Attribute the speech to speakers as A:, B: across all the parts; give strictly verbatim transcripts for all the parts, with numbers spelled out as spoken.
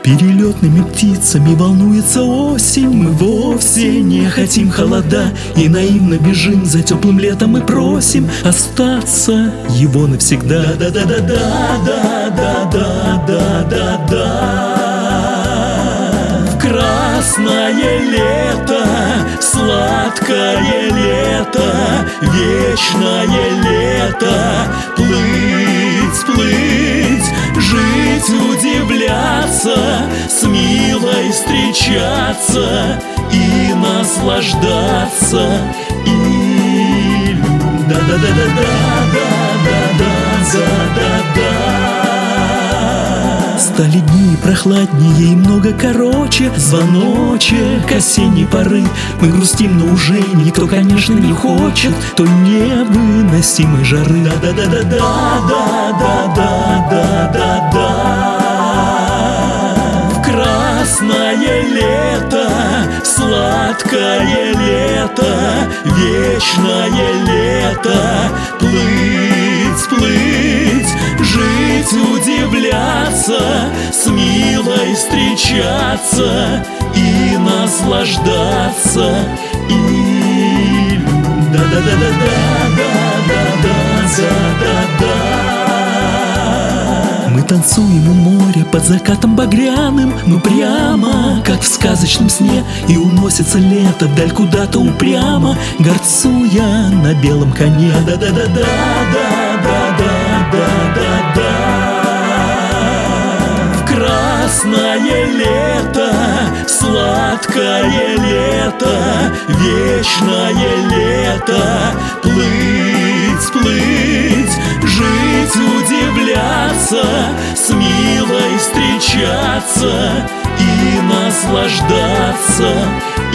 A: Перелетными птицами волнуется осень. Мы вовсе не хотим холода и наивно бежим за теплым летом и просим остаться его навсегда. Да-да-да-да-да-да-да-да-да-да. В красное лето, сладкое лето, вечное лето, плыть, плыть, жить, удивляться, с милой встречаться и наслаждаться. И да-да-да-да-да-да-да-да-да-да. Стали дни прохладнее и много короче. Звоночек осенней поры. Мы грустим, но уже никто, конечно, не хочет той невыносимой жары. Да-да-да-да-да-да-да-да-да. В красное лето, сладкое лето, вечное лето, плыть, плыть, жить, удивляться, с милой встречаться и наслаждаться. И да-да-да-да-да-да-да-да-да. Мы танцуем у моря под закатом багряным, ну прямо как в сказочном сне. И уносится лето вдаль куда-то упрямо, горцуя на белом коне. Да-да-да-да-да-да-да-да-да. В красное лето, сладкое лето, вечное лето, плыть, плыть, жить, удивляться, с милой встречаться и наслаждаться. И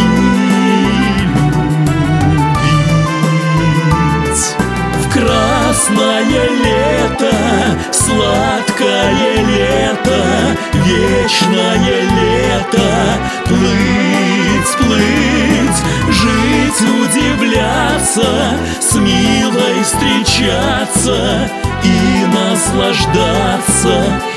A: любить. В красное лето, сладкое лето, вечное лето, плыть, плыть, жить, удивляться, с милой встречаться и наслаждаться.